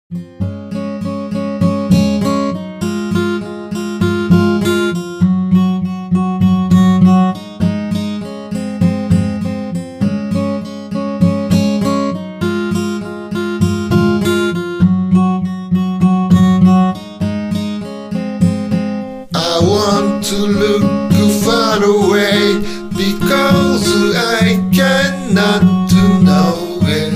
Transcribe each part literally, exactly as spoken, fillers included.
I want to look far away because I cannot know it.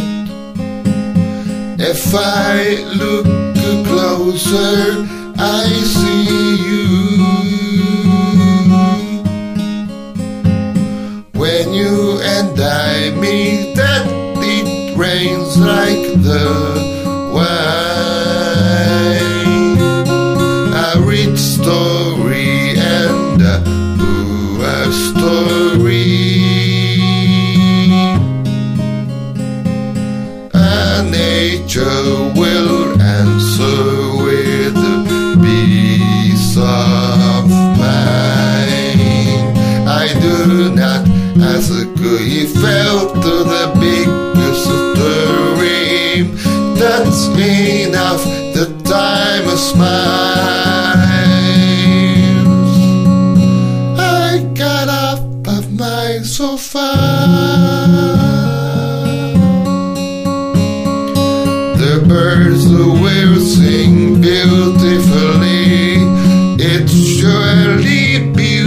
If I look closer, I see you. When you and I meet, that it rains like the wine. A rich story and a poor story. A nature will answer with a peace of mind. I do not ask if felt to the biggest dream. That's enough, the time smiles. I got up of my sofa. The birds will sing beautifully. It's surely beautiful.